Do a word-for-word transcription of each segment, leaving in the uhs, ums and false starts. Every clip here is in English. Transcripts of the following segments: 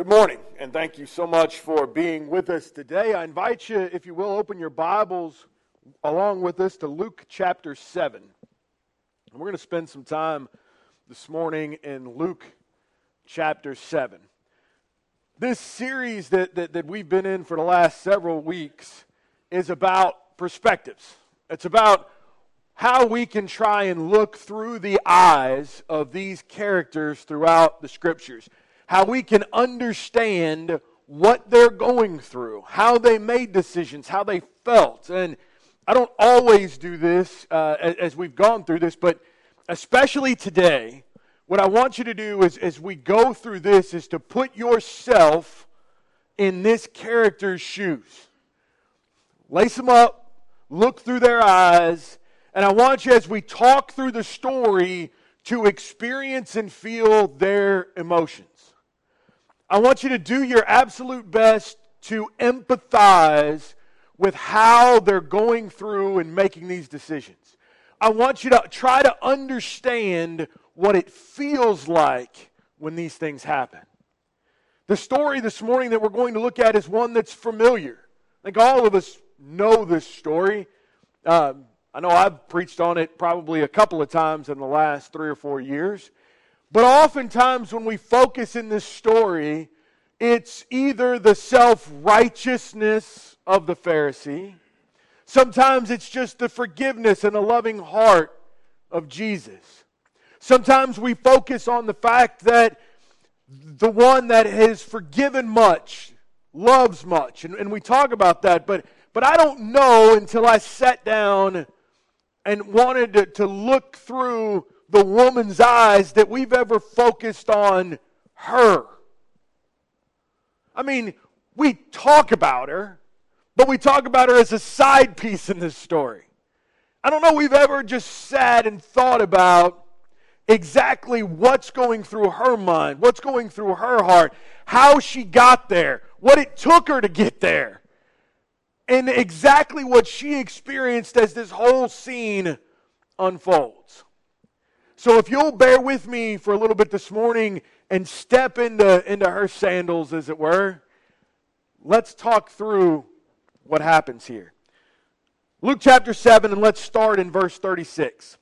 Good morning, and thank you so much for being with us today. I invite you, if you will, open your Bibles along with us to Luke chapter seven. And we're going to spend some time this morning in Luke chapter seven. This series that, that, that we've been in for the last several weeks is about perspectives. It's about how we can try and look through the eyes of these characters throughout the Scriptures. How we can understand what they're going through, how they made decisions, how they felt. And I don't always do this uh, as, as we've gone through this, but especially today, what I want you to do is, as we go through this, is to put yourself in this character's shoes. Lace them up, look through their eyes, and I want you, as we talk through the story, to experience and feel their emotions. I want you to do your absolute best to empathize with how they're going through and making these decisions. I want you to try to understand what it feels like when these things happen. The story this morning that we're going to look at is one that's familiar. I think all of us know this story. Um, I know I've preached on it probably a couple of times in the last three or four years. But oftentimes when we focus in this story, it's either the self-righteousness of the Pharisee. Sometimes it's just the forgiveness and the loving heart of Jesus. Sometimes we focus on the fact that the one that has forgiven much loves much. And, and we talk about that, but, but I don't know until I sat down and wanted to, to look through the woman's eyes that we've ever focused on her. I mean, we talk about her, but we talk about her as a side piece in this story. I don't know we've ever just sat and thought about exactly what's going through her mind, what's going through her heart, how she got there, what it took her to get there, and exactly what she experienced as this whole scene unfolds. So if you'll bear with me for a little bit this morning and step into, into her sandals, as it were, let's talk through what happens here. Luke chapter seven, and let's start in verse thirty-six.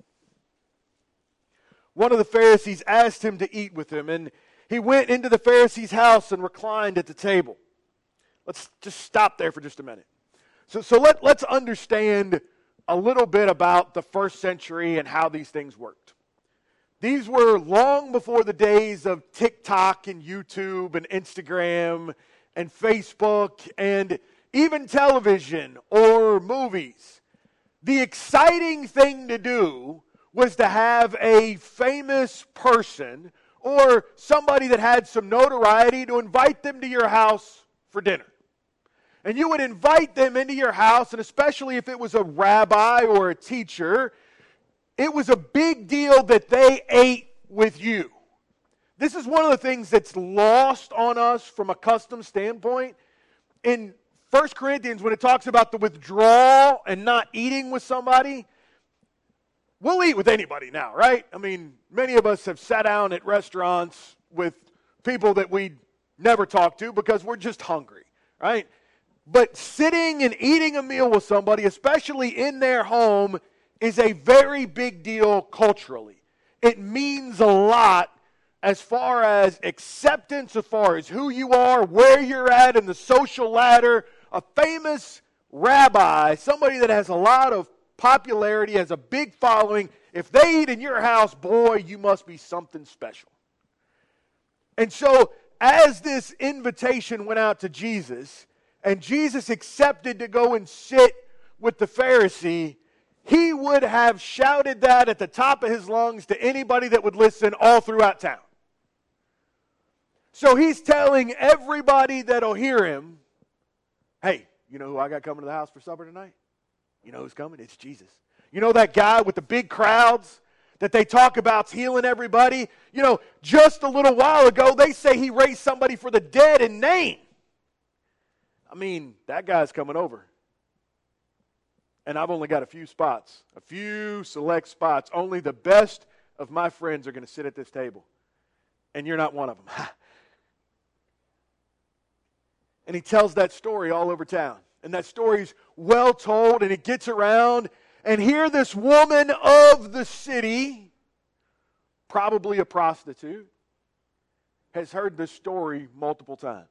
One of the Pharisees asked him to eat with him, and he went into the Pharisee's house and reclined at the table. Let's just stop there for just a minute. So, so let, let's understand a little bit about the first century and how these things worked. These were long before the days of TikTok and YouTube and Instagram and Facebook and even television or movies. The exciting thing to do was to have a famous person or somebody that had some notoriety to invite them to your house for dinner. And you would invite them into your house, and especially if it was a rabbi or a teacher, it was a big deal that they ate with you. This is one of the things that's lost on us from a custom standpoint. In First Corinthians, when it talks about the withdrawal and not eating with somebody, we'll eat with anybody now, right? I mean, many of us have sat down at restaurants with people that we never talk to because we're just hungry, right? But sitting and eating a meal with somebody, especially in their home, is a very big deal culturally. It means a lot as far as acceptance, as far as who you are, where you're at in the social ladder. A famous rabbi, somebody that has a lot of popularity, has a big following, if they eat in your house, boy, you must be something special. And so, as this invitation went out to Jesus, and Jesus accepted to go and sit with the Pharisee, he would have shouted that at the top of his lungs to anybody that would listen all throughout town. So he's telling everybody that'll hear him, hey, you know who I got coming to the house for supper tonight? You know who's coming? It's Jesus. You know that guy with the big crowds that they talk about's healing everybody? You know, just a little while ago, they say he raised somebody for the dead in Nain. I mean, that guy's coming over. And I've only got a few spots, a few select spots. Only the best of my friends are going to sit at this table. And you're not one of them. And he tells that story all over town. And that story's well told, and it gets around. And here this woman of the city, probably a prostitute, has heard this story multiple times.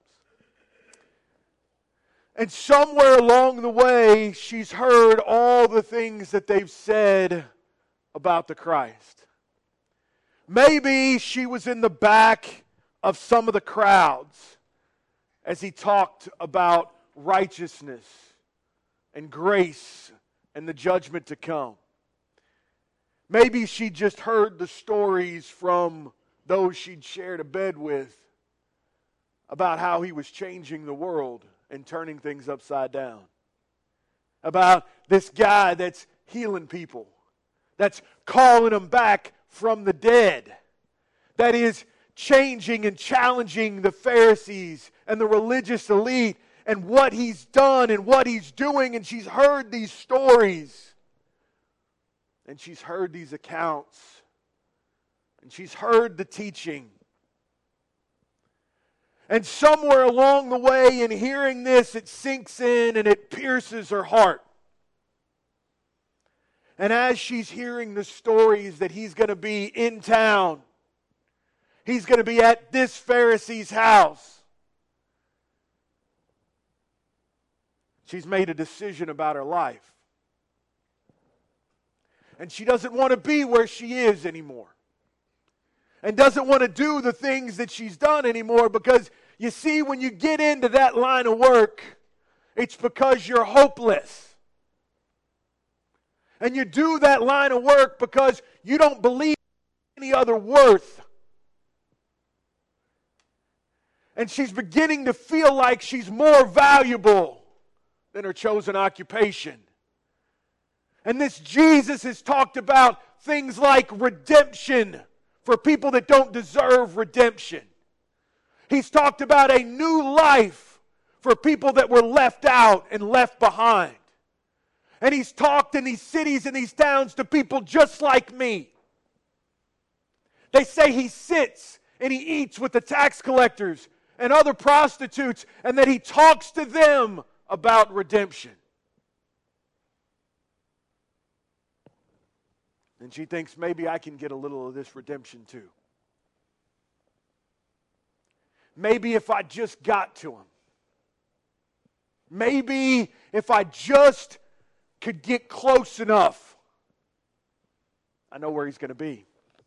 And somewhere along the way, she's heard all the things that they've said about the Christ. Maybe she was in the back of some of the crowds as he talked about righteousness and grace and the judgment to come. Maybe she just heard the stories from those she'd shared a bed with about how he was changing the world and turning things upside down. About this guy that's healing people, that's calling them back from the dead, that is changing and challenging the Pharisees and the religious elite and what he's done and what he's doing. And she's heard these stories. And she's heard these accounts. And she's heard the teaching. And somewhere along the way in hearing this, it sinks in and it pierces her heart. And as she's hearing the stories that he's going to be in town, he's going to be at this Pharisee's house, she's made a decision about her life. And she doesn't want to be where she is anymore. And doesn't want to do the things that she's done anymore, because you see, when you get into that line of work, it's because you're hopeless. And you do that line of work because you don't believe in any other worth. And she's beginning to feel like she's more valuable than her chosen occupation. And this Jesus has talked about things like redemption for people that don't deserve redemption. He's talked about a new life for people that were left out and left behind. And he's talked in these cities and these towns to people just like me. They say he sits and he eats with the tax collectors and other prostitutes, and that he talks to them about redemption. And she thinks, maybe I can get a little of this redemption too. Maybe if I just got to him. Maybe if I just could get close enough, I know where he's going to be.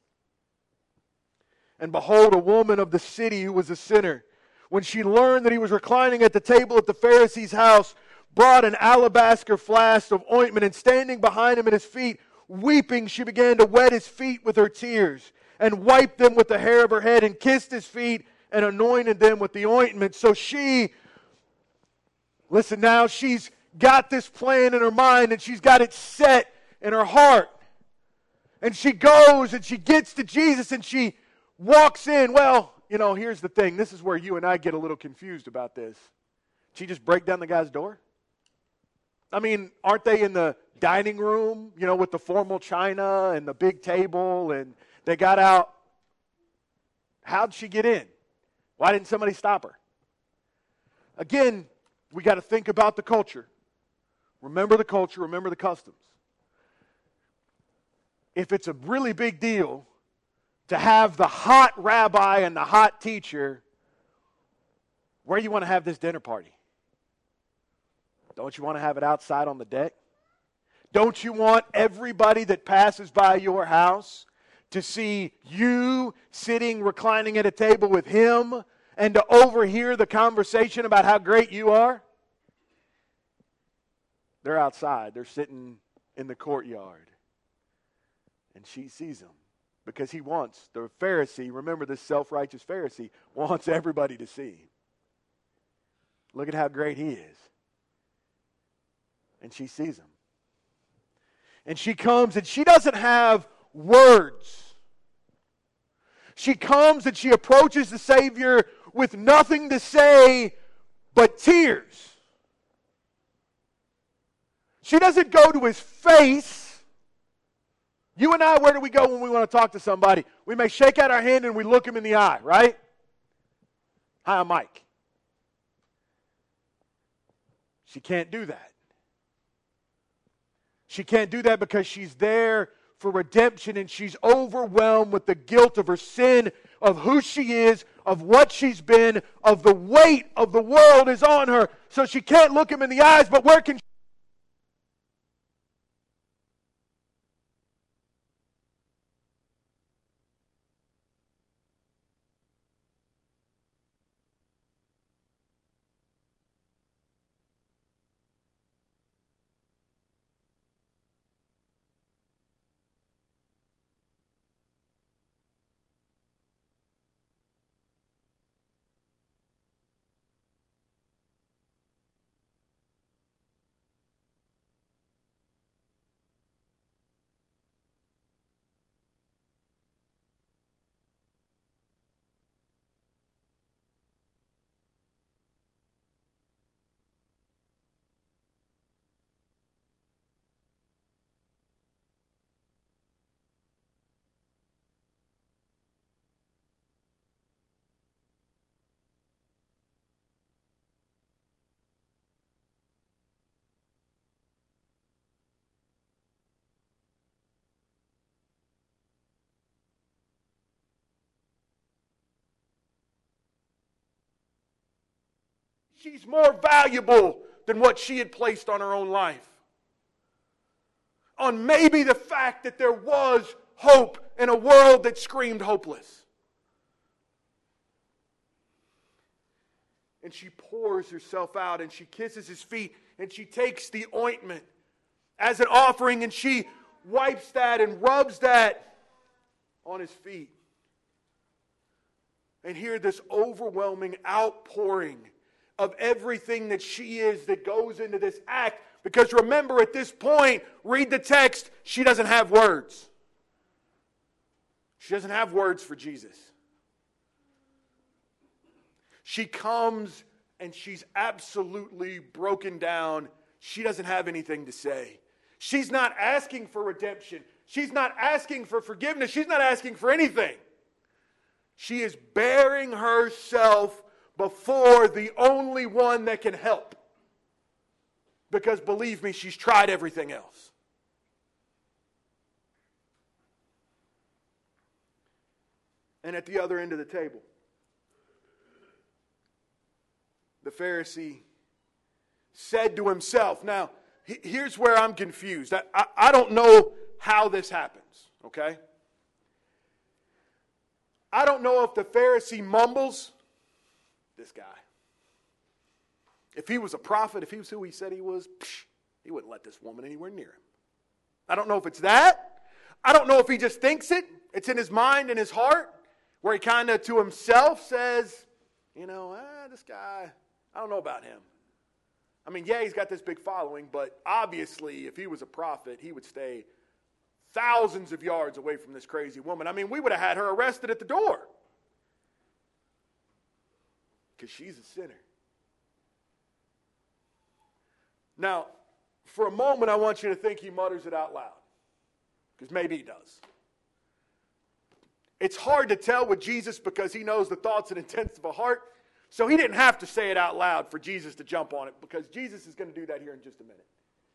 And behold, a woman of the city who was a sinner, when she learned that he was reclining at the table at the Pharisee's house, brought an alabaster flask of ointment, and standing behind him at his feet, weeping, she began to wet his feet with her tears, and wiped them with the hair of her head, and kissed his feet, and anointed them with the ointment. So she, listen now, she's got this plan in her mind, and she's got it set in her heart. And she goes and she gets to Jesus and she walks in. Well, you know, here's the thing. This is where you and I get a little confused about this. Did she just break down the guy's door? I mean, aren't they in the dining room, you know, with the formal china and the big table, and they got out? How'd she get in? Why didn't somebody stop her? Again, we got to think about the culture. Remember the culture, remember the customs. If it's a really big deal to have the hot rabbi and the hot teacher, where do you want to have this dinner party? Don't you want to have it outside on the deck? Don't you want everybody that passes by your house to see you sitting, reclining at a table with him, and to overhear the conversation about how great you are? They're outside. They're sitting in the courtyard. And she sees them because he wants, the Pharisee, remember this self-righteous Pharisee, wants everybody to see. Look at how great he is. And she sees him. And she comes and she doesn't have words. She comes and she approaches the Savior with nothing to say but tears. She doesn't go to his face. You and I, where do we go when we want to talk to somebody? We may shake out our hand and we look him in the eye, right? Hi, I'm Mike. She can't do that. She can't do that because she's there for redemption, and she's overwhelmed with the guilt of her sin, of who she is, of what she's been, of the weight of the world is on her. So she can't look him in the eyes, but where can she? She's more valuable than what she had placed on her own life. On maybe the fact that there was hope in a world that screamed hopeless. And she pours herself out and she kisses his feet and she takes the ointment as an offering and she wipes that and rubs that on his feet. And hear this overwhelming outpouring of everything that she is that goes into this act. Because remember, at this point, read the text, she doesn't have words. She doesn't have words for Jesus. She comes and she's absolutely broken down. She doesn't have anything to say. She's not asking for redemption. She's not asking for forgiveness. She's not asking for anything. She is bearing herself before the only one that can help. Because believe me, she's tried everything else. And at the other end of the table, the Pharisee said to himself, now, here's where I'm confused. I, I, I don't know how this happens, okay? I don't know if the Pharisee mumbles, this guy. If he was a prophet, if he was who he said he was, psh, he wouldn't let this woman anywhere near him. I don't know if it's that. I don't know if he just thinks it. It's in his mind and his heart, where he kind of to himself says, you know, ah, this guy, I don't know about him. I mean, yeah, he's got this big following, but obviously if he was a prophet, he would stay thousands of yards away from this crazy woman. I mean, we would have had her arrested at the door. Because she's a sinner. Now, for a moment, I want you to think he mutters it out loud. Because maybe he does. It's hard to tell with Jesus because he knows the thoughts and intents of a heart. So he didn't have to say it out loud for Jesus to jump on it, because Jesus is going to do that here in just a minute.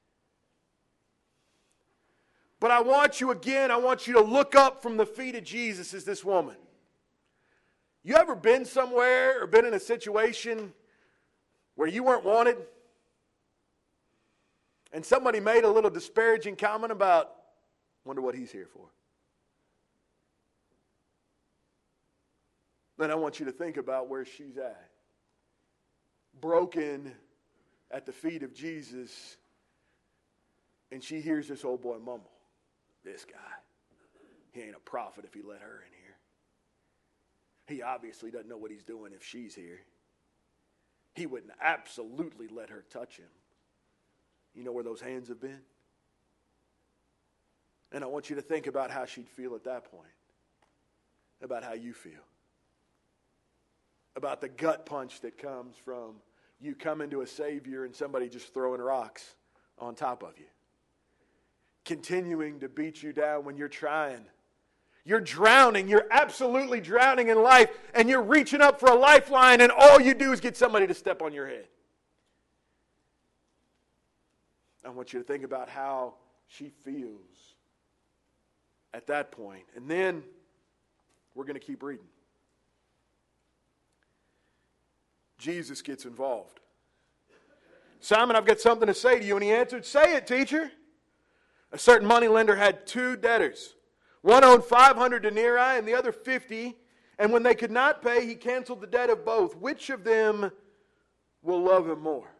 But I want you again, I want you to look up from the feet of Jesus as this woman. You ever been somewhere or been in a situation where you weren't wanted? And somebody made a little disparaging comment about, wonder what he's here for. Then I want you to think about where she's at. Broken at the feet of Jesus. And she hears this old boy mumble. This guy, he ain't a prophet if he let her in here. He obviously doesn't know what he's doing if she's here. He wouldn't absolutely let her touch him. You know where those hands have been? And I want you to think about how she'd feel at that point. About how you feel. About the gut punch that comes from you coming to a Savior and somebody just throwing rocks on top of you. Continuing to beat you down when you're trying. You're drowning. You're absolutely drowning in life. And you're reaching up for a lifeline, and all you do is get somebody to step on your head. I want you to think about how she feels at that point. And then we're going to keep reading. Jesus gets involved. Simon, I've got something to say to you. And he answered, say it, teacher. A certain moneylender had two debtors. One owed five hundred denarii and the other fifty. And when they could not pay, he canceled the debt of both. Which of them will love him more?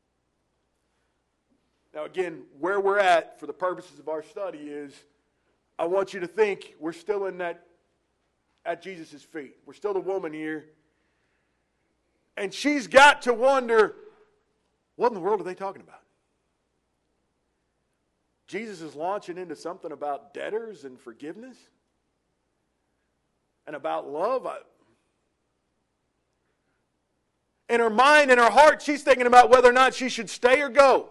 Now again, where we're at for the purposes of our study is, I want you to think we're still in that, at Jesus' feet. We're still the woman here. And she's got to wonder, what in the world are they talking about? Jesus is launching into something about debtors and forgiveness and about love. I, in her mind, in her heart, she's thinking about whether or not she should stay or go.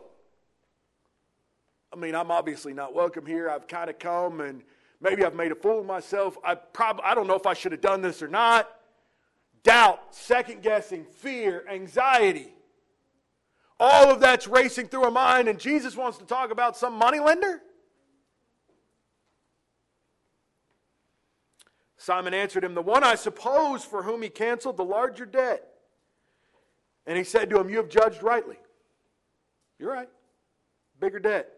I mean, I'm obviously not welcome here. I've kind of come and maybe I've made a fool of myself. I probably I don't know if I should have done this or not. Doubt, second guessing, fear, anxiety. All of that's racing through her mind, and Jesus wants to talk about some moneylender? Simon answered him, the one I suppose for whom he canceled the larger debt. And he said to him, you have judged rightly. You're right. Bigger debt.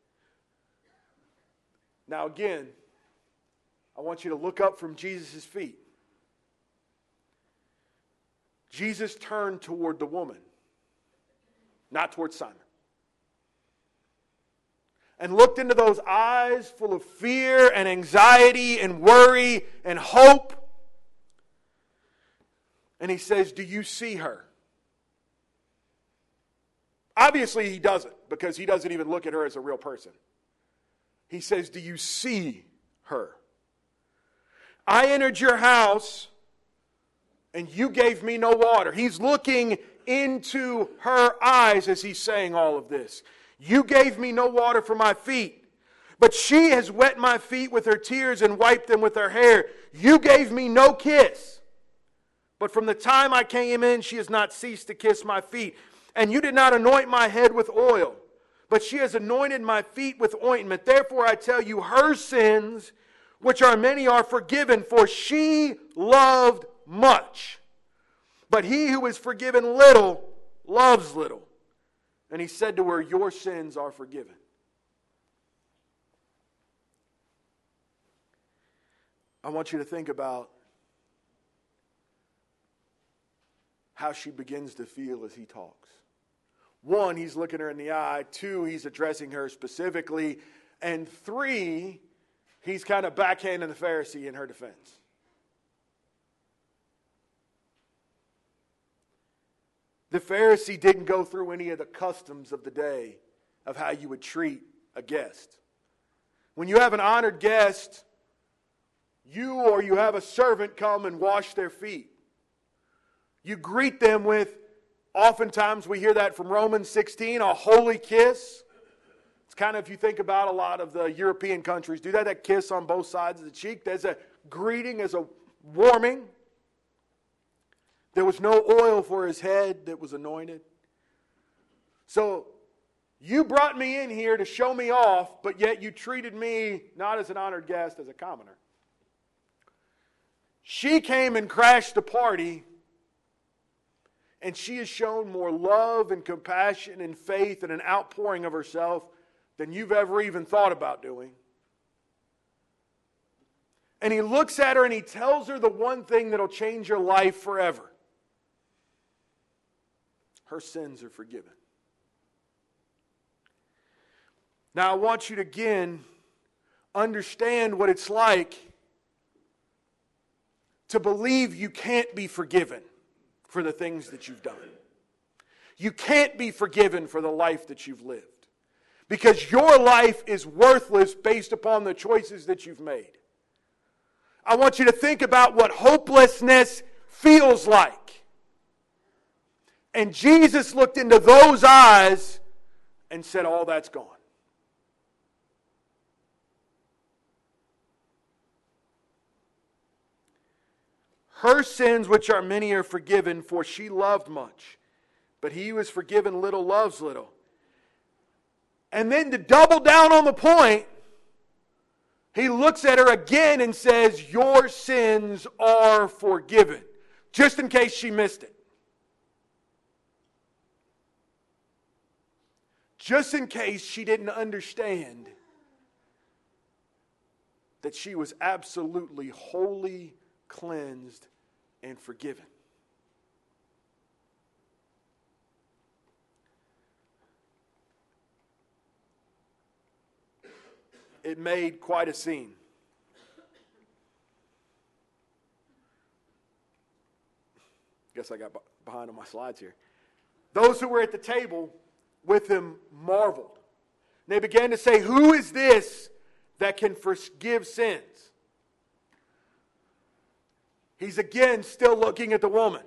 Now again, I want you to look up from Jesus' feet. Jesus turned toward the woman, not toward Simon, and looked into those eyes full of fear and anxiety and worry and hope. And he says, do you see her? Obviously he doesn't, because he doesn't even look at her as a real person. He says, do you see her? I entered your house and you gave me no water. He's looking into her eyes as he's saying all of this. You gave me no water for my feet, but she has wet my feet with her tears and wiped them with her hair. You gave me no kiss, but from the time I came in, she has not ceased to kiss my feet. And you did not anoint my head with oil, but she has anointed my feet with ointment. Therefore I tell you, her sins, which are many, are forgiven, for she loved much. But he who is forgiven little loves little. And he said to her, your sins are forgiven. I want you to think about how she begins to feel as he talks. One, he's looking her in the eye. Two, he's addressing her specifically. And three, he's kind of backhanding the Pharisee in her defense. The Pharisee didn't go through any of the customs of the day of how you would treat a guest. When you have an honored guest, you or you have a servant come and wash their feet. You greet them with, oftentimes we hear that from Romans sixteen, a holy kiss. It's kind of, if you think about a lot of the European countries, do that, that kiss on both sides of the cheek. There's a greeting, there's a warming. There was no oil for his head that was anointed. So, you brought me in here to show me off, but yet you treated me not as an honored guest, as a commoner. She came and crashed the party, and she has shown more love and compassion and faith and an outpouring of herself than you've ever even thought about doing. And he looks at her and he tells her the one thing that'll change her life forever. Her sins are forgiven. Now I want you to again understand what it's like to believe you can't be forgiven for the things that you've done. You can't be forgiven for the life that you've lived, because your life is worthless based upon the choices that you've made. I want you to think about what hopelessness feels like. And Jesus looked into those eyes and said, all that's gone. Her sins, which are many, are forgiven, for she loved much. But he who is forgiven little loves little. And then to double down on the point, he looks at her again and says, your sins are forgiven. Just in case she missed it. Just in case she didn't understand that she was absolutely wholly cleansed and forgiven. It made quite a scene. Guess I got behind on my slides here. Those who were at the table with him marveled. They began to say, who is this that can forgive sins? He's again still looking at the woman.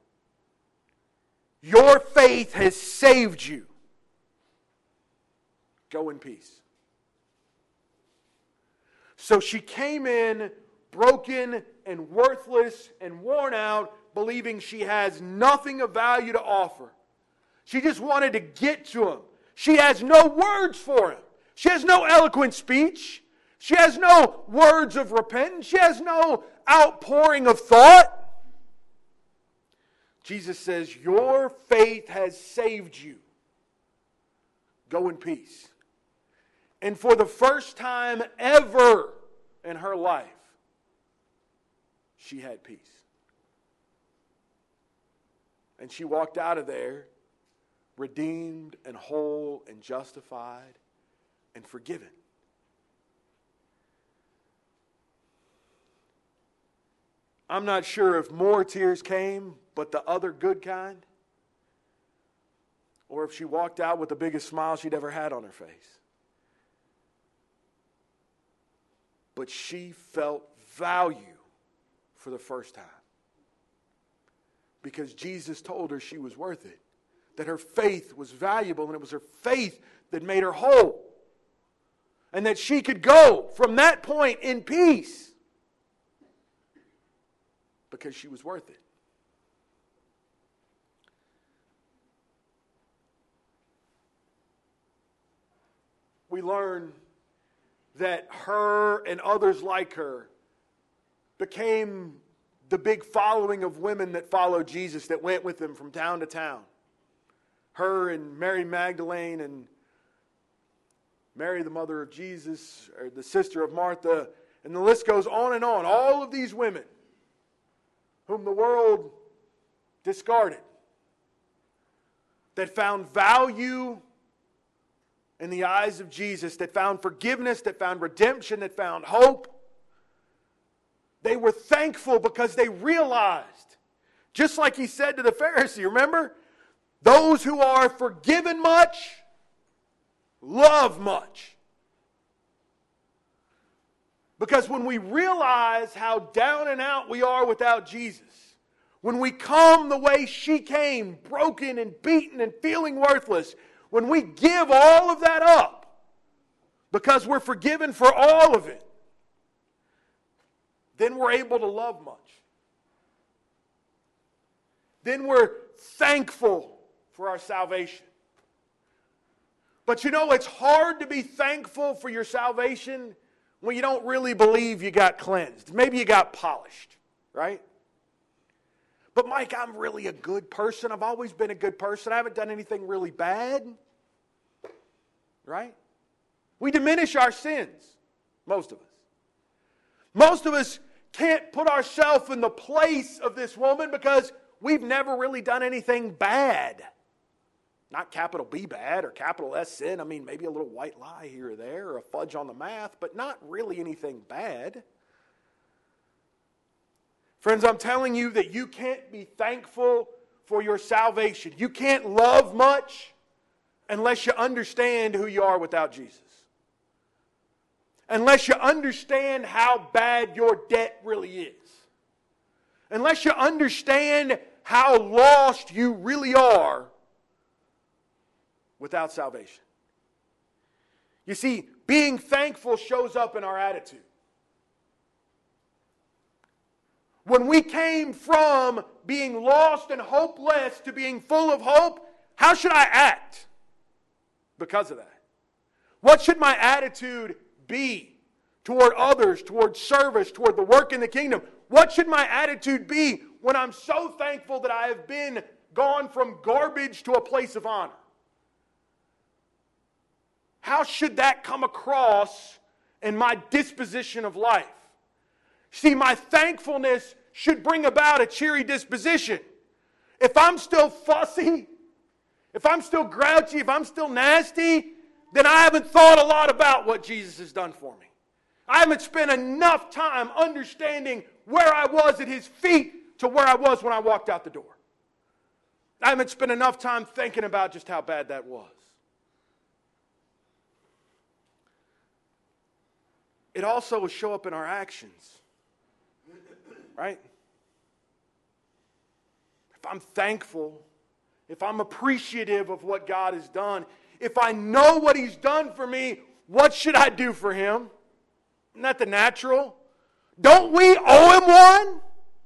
Your faith has saved you. Go in peace. So she came in broken and worthless and worn out, believing she has nothing of value to offer. She just wanted to get to him. She has no words for him. She has no eloquent speech. She has no words of repentance. She has no outpouring of thought. Jesus says, your faith has saved you. Go in peace. And for the first time ever in her life, she had peace. And she walked out of there redeemed and whole and justified and forgiven. I'm not sure if more tears came, but the other good kind, or if she walked out with the biggest smile she'd ever had on her face. But she felt value for the first time. Because Jesus told her she was worth it. That her faith was valuable, and it was her faith that made her whole. And that she could go from that point in peace. Because she was worth it. We learn that her and others like her became the big following of women that followed Jesus, that went with him from town to town. Her and Mary Magdalene and Mary, the mother of Jesus, or the sister of Martha, and the list goes on and on. All of these women whom the world discarded, that found value in the eyes of Jesus, that found forgiveness, that found redemption, that found hope. They were thankful because they realized, just like he said to the Pharisee, remember? Those who are forgiven much, love much. Because when we realize how down and out we are without Jesus, when we come the way she came, broken and beaten and feeling worthless, when we give all of that up, because we're forgiven for all of it, then we're able to love much. Then we're thankful for our salvation. But you know, it's hard to be thankful for your salvation when you don't really believe you got cleansed. Maybe you got polished, right? But Mike, I'm really a good person. I've always been a good person. I haven't done anything really bad. Right? We diminish our sins. Most of us. Most of us can't put ourselves in the place of this woman because we've never really done anything bad. Not capital B bad or capital S sin. I mean, maybe a little white lie here or there or a fudge on the math, but not really anything bad. Friends, I'm telling you that you can't be thankful for your salvation. You can't love much unless you understand who you are without Jesus. Unless you understand how bad your debt really is. Unless you understand how lost you really are without salvation. You see, being thankful shows up in our attitude. When we came from being lost and hopeless to being full of hope, how should I act because of that? What should my attitude be toward others, toward service, toward the work in the kingdom? What should my attitude be when I'm so thankful that I have been gone from garbage to a place of honor? How should that come across in my disposition of life? See, my thankfulness should bring about a cheery disposition. If I'm still fussy, if I'm still grouchy, if I'm still nasty, then I haven't thought a lot about what Jesus has done for me. I haven't spent enough time understanding where I was at His feet to where I was when I walked out the door. I haven't spent enough time thinking about just how bad that was. It also will show up in our actions, right? If I'm thankful, if I'm appreciative of what God has done, if I know what He's done for me, what should I do for Him? Isn't that the natural? Don't we owe Him one?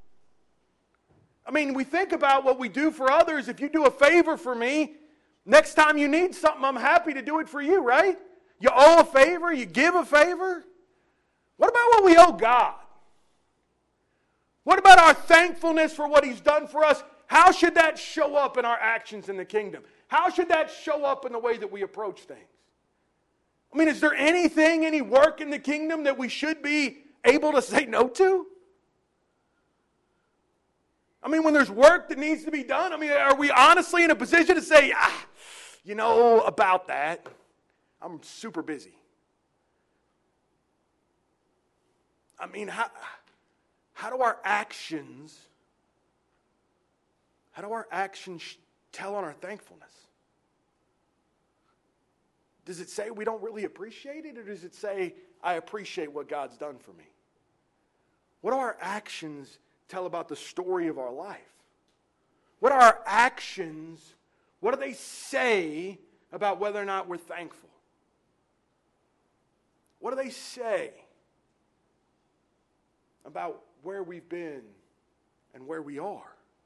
I mean, we think about what we do for others. If you do a favor for me, next time you need something, I'm happy to do it for you, right? You owe a favor, you give a favor. What about what we owe God? What about our thankfulness for what He's done for us? How should that show up in our actions in the kingdom? How should that show up in the way that we approach things? I mean, is there anything, any work in the kingdom that we should be able to say no to? I mean, when there's work that needs to be done, I mean, are we honestly in a position to say, ah, you know, about that, I'm super busy? I mean, how, how do our actions, how do our actions tell on our thankfulness? Does it say we don't really appreciate it, or does it say, I appreciate what God's done for me? What do our actions tell about the story of our life? What are our actions, what do they say about whether or not we're thankful? What do they say about where we've been and where we are?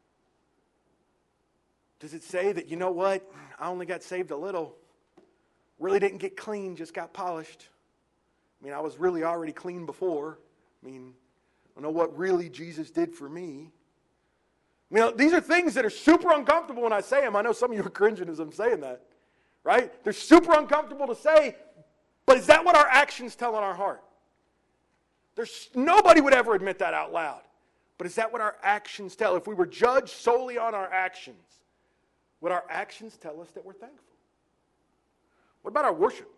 Does it say that, you know what, I only got saved a little, really didn't get clean, just got polished? I mean, I was really already clean before. I mean, I know what really Jesus did for me. You know, these are things that are super uncomfortable when I say them. I know some of you are cringing as I'm saying that, right? They're super uncomfortable to say, but is that what our actions tell in our heart? There's nobody would ever admit that out loud. But is that what our actions tell? If we were judged solely on our actions, would our actions tell us that we're thankful? What about our worship?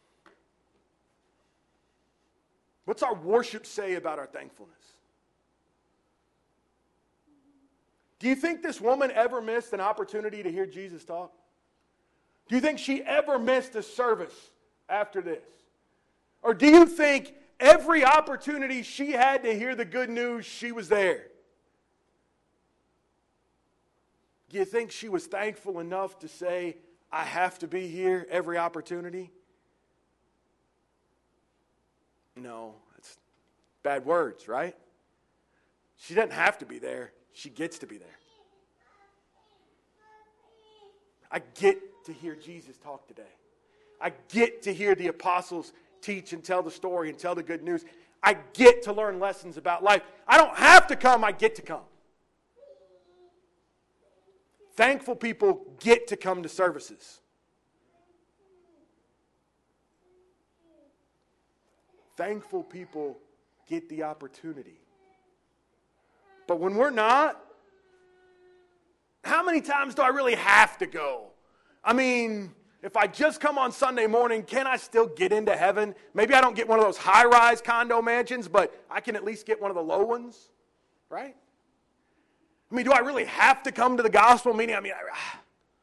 What's our worship say about our thankfulness? Do you think this woman ever missed an opportunity to hear Jesus talk? Do you think she ever missed a service after this? Or do you think every opportunity she had to hear the good news, she was there? Do you think she was thankful enough to say, I have to be here every opportunity? No, that's bad words, right? She doesn't have to be there. She gets to be there. I get to hear Jesus talk today. I get to hear the apostles teach and tell the story and tell the good news. I get to learn lessons about life. I don't have to come, I get to come. Thankful people get to come to services. Thankful people get the opportunity. But when we're not, how many times do I really have to go? I mean, if I just come on Sunday morning, can I still get into heaven? Maybe I don't get one of those high-rise condo mansions, but I can at least get one of the low ones, right? I mean, do I really have to come to the gospel meeting? I mean, I,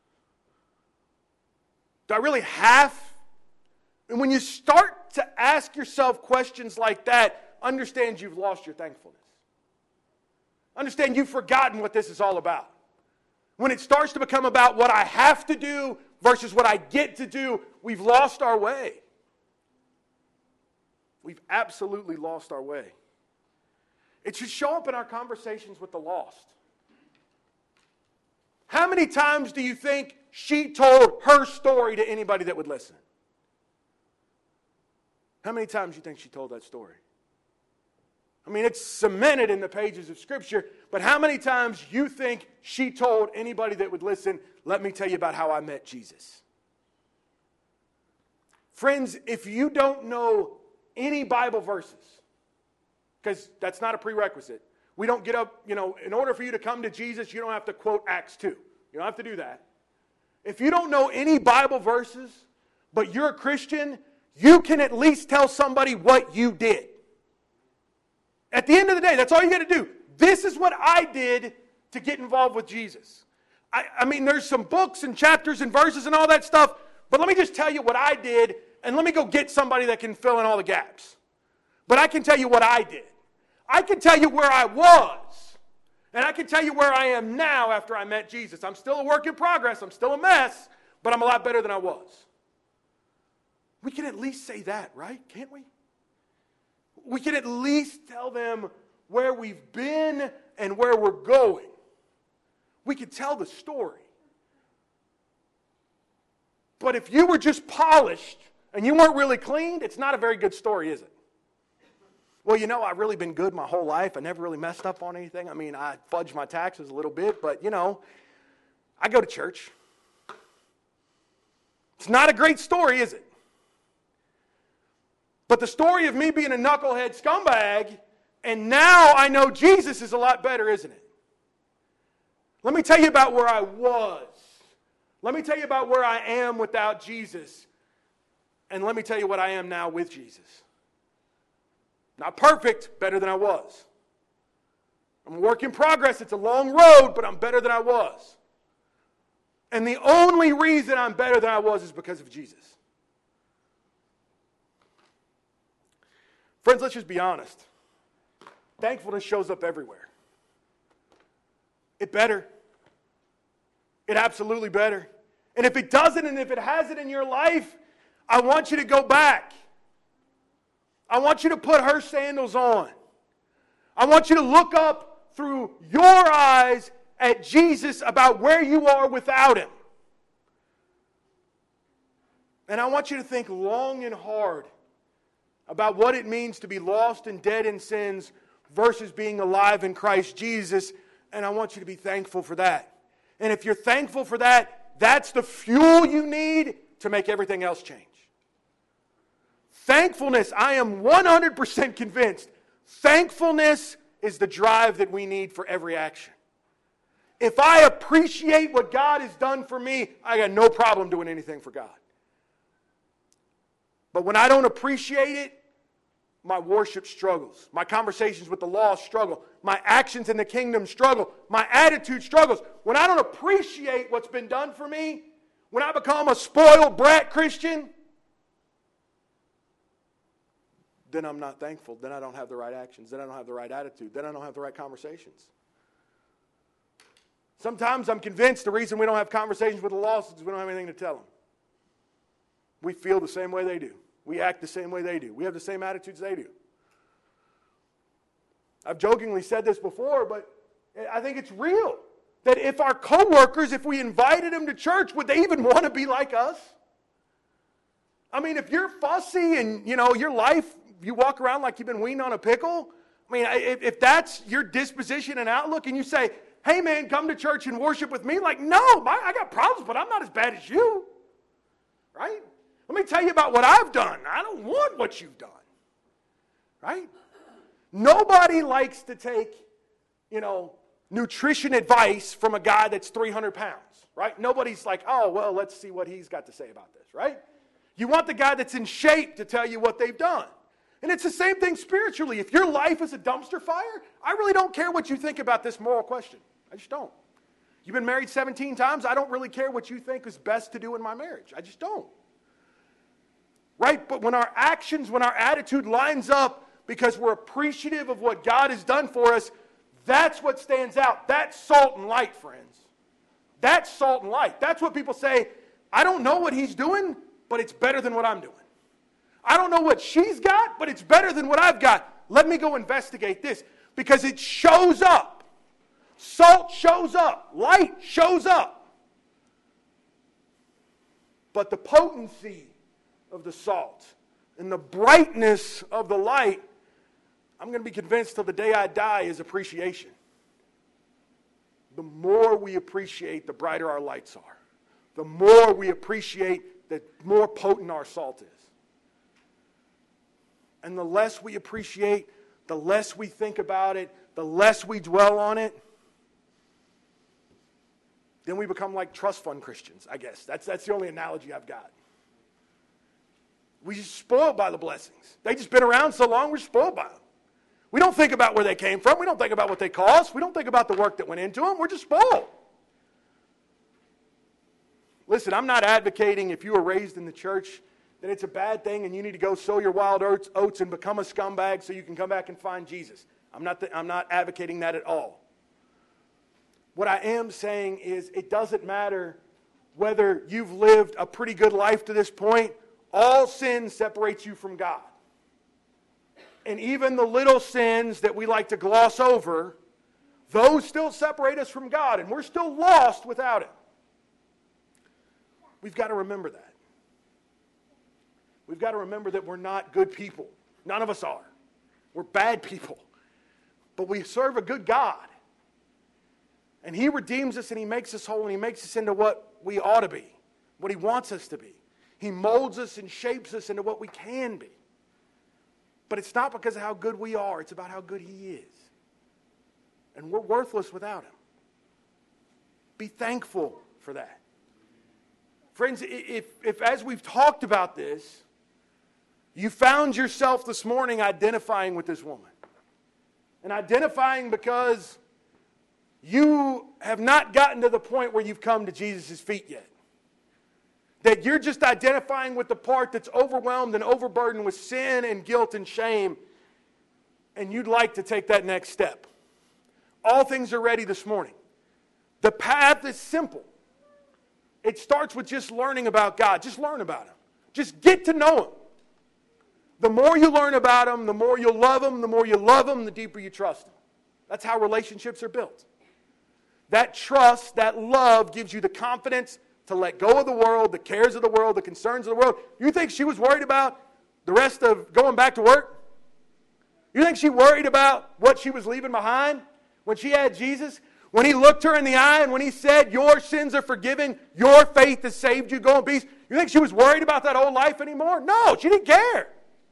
do I really have? And when you start to ask yourself questions like that, understand you've lost your thankfulness. Understand you've forgotten what this is all about. When it starts to become about what I have to do versus what I get to do, we've lost our way. We've absolutely lost our way. It should show up in our conversations with the lost. How many times do you think she told her story to anybody that would listen? How many times do you think she told that story? I mean, it's cemented in the pages of Scripture, but how many times you think she told anybody that would listen, let me tell you about how I met Jesus? Friends, if you don't know any Bible verses, because that's not a prerequisite. We don't get up, you know, in order for you to come to Jesus, you don't have to quote Acts two. You don't have to do that. If you don't know any Bible verses, but you're a Christian, you can at least tell somebody what you did. At the end of the day, that's all you got to do. This is what I did to get involved with Jesus. I, I mean, there's some books and chapters and verses and all that stuff, but let me just tell you what I did, and let me go get somebody that can fill in all the gaps. But I can tell you what I did. I can tell you where I was, and I can tell you where I am now after I met Jesus. I'm still a work in progress. I'm still a mess, but I'm a lot better than I was. We can at least say that, right? Can't we? We can at least tell them where we've been and where we're going. We can tell the story. But if you were just polished and you weren't really cleaned, it's not a very good story, is it? Well, you know, I've really been good my whole life. I never really messed up on anything. I mean, I fudged my taxes a little bit, but, you know, I go to church. It's not a great story, is it? But the story of me being a knucklehead scumbag, and now I know Jesus is a lot better, isn't it? Let me tell you about where I was. Let me tell you about where I am without Jesus. And let me tell you what I am now with Jesus. Not perfect, better than I was. I'm a work in progress. It's a long road, but I'm better than I was. And the only reason I'm better than I was is because of Jesus. Friends, let's just be honest. Thankfulness shows up everywhere. It better. It absolutely better. And if it doesn't, and if it hasn't in your life, I want you to go back. I want you to put her sandals on. I want you to look up through your eyes at Jesus about where you are without Him. And I want you to think long and hard about what it means to be lost and dead in sins versus being alive in Christ Jesus. And I want you to be thankful for that. And if you're thankful for that, that's the fuel you need to make everything else change. Thankfulness, I am one hundred percent convinced, thankfulness is the drive that we need for every action. If I appreciate what God has done for me, I got no problem doing anything for God. But when I don't appreciate it, my worship struggles. My conversations with the law struggle. My actions in the kingdom struggle. My attitude struggles. When I don't appreciate what's been done for me, when I become a spoiled brat Christian, then I'm not thankful. Then I don't have the right actions. Then I don't have the right attitude. Then I don't have the right conversations. Sometimes I'm convinced the reason we don't have conversations with the lost is we don't have anything to tell them. We feel the same way they do. We act the same way they do. We have the same attitudes they do. I've jokingly said this before, but I think it's real. That if our coworkers, if we invited them to church, would they even want to be like us? I mean, if you're fussy and, you know, your life, you walk around like you've been weaned on a pickle. I mean, if, if that's your disposition and outlook, and you say, hey, man, come to church and worship with me. Like, no, my, I got problems, but I'm not as bad as you. Right? Let me tell you about what I've done. I don't want what you've done. Right? Nobody likes to take, you know, nutrition advice from a guy that's three hundred pounds. Right? Nobody's like, oh, well, let's see what he's got to say about this. Right? You want the guy that's in shape to tell you what they've done. And it's the same thing spiritually. If your life is a dumpster fire, I really don't care what you think about this moral question. I just don't. You've been married seventeen times. I don't really care what you think is best to do in my marriage. I just don't. Right? But when our actions, when our attitude lines up because we're appreciative of what God has done for us, that's what stands out. That's salt and light, friends. That's salt and light. That's what people say, I don't know what he's doing, but it's better than what I'm doing. I don't know what she's got, but it's better than what I've got. Let me go investigate this because it shows up. Salt shows up. Light shows up. But the potency of the salt, And the brightness of the light, I'm going to be convinced till the day I die, is appreciation. The more we appreciate, the brighter our lights are. The more we appreciate, the more potent our salt is. And the less we appreciate, the less we think about it, the less we dwell on it, then we become like trust fund Christians, I guess. That's, that's the only analogy I've got. We're just spoiled by the blessings. They've just been around so long, we're spoiled by them. We don't think about where they came from. We don't think about what they cost. We don't think about the work that went into them. We're just spoiled. Listen, I'm not advocating if you were raised in the church that it's a bad thing and you need to go sow your wild oats, oats and become a scumbag so you can come back and find Jesus. I'm not, the, I'm not advocating that at all. What I am saying is it doesn't matter whether you've lived a pretty good life to this point. All sin separates you from God. And even the little sins that we like to gloss over, those still separate us from God, and we're still lost without Him. We've got to remember that. We've got to remember that we're not good people. None of us are. We're bad people. But we serve a good God. And He redeems us and He makes us whole and He makes us into what we ought to be, what He wants us to be. He molds us and shapes us into what we can be. But it's not because of how good we are. It's about how good He is. And we're worthless without Him. Be thankful for that. Friends, if, if as we've talked about this, you found yourself this morning identifying with this woman. And identifying because you have not gotten to the point where you've come to Jesus' feet yet. That you're just identifying with the part that's overwhelmed and overburdened with sin and guilt and shame, and you'd like to take that next step. All things are ready this morning. The path is simple. It starts with just learning about God. Just learn about Him. Just get to know Him. The more you learn about Him, the more you'll love Him. The more you love Him, the deeper you trust Him. That's how relationships are built. That trust, that love gives you the confidence to let go of the world, the cares of the world, the concerns of the world. You think she was worried about the rest of going back to work? You think she worried about what she was leaving behind when she had Jesus? When He looked her in the eye and when He said, your sins are forgiven, your faith has saved you, go in peace. You think she was worried about that old life anymore? No, she didn't care.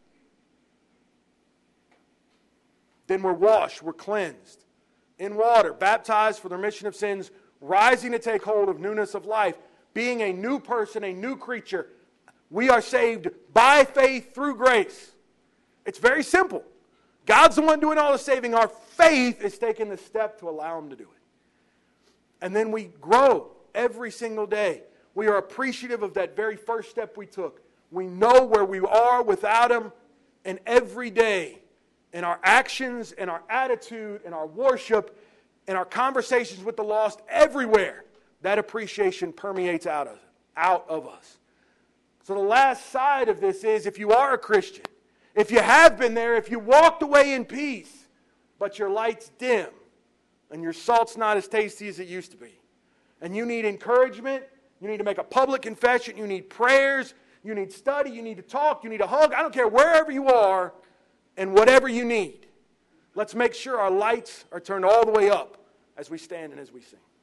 Then we're washed, we're cleansed in water, baptized for the remission of sins, rising to take hold of newness of life, being a new person, a new creature. We are saved by faith through grace. It's very simple. God's the one doing all the saving. Our faith is taking the step to allow Him to do it. And then we grow every single day. We are appreciative of that very first step we took. We know where we are without Him, and every day in our actions, in our attitude, in our worship, in our conversations with the lost, everywhere, that appreciation permeates out of, out of us. So the last side of this is, if you are a Christian, if you have been there, if you walked away in peace, but your light's dim, and your salt's not as tasty as it used to be, and you need encouragement, you need to make a public confession, you need prayers, you need study, you need to talk, you need a hug, I don't care, wherever you are, and whatever you need, let's make sure our lights are turned all the way up as we stand and as we sing.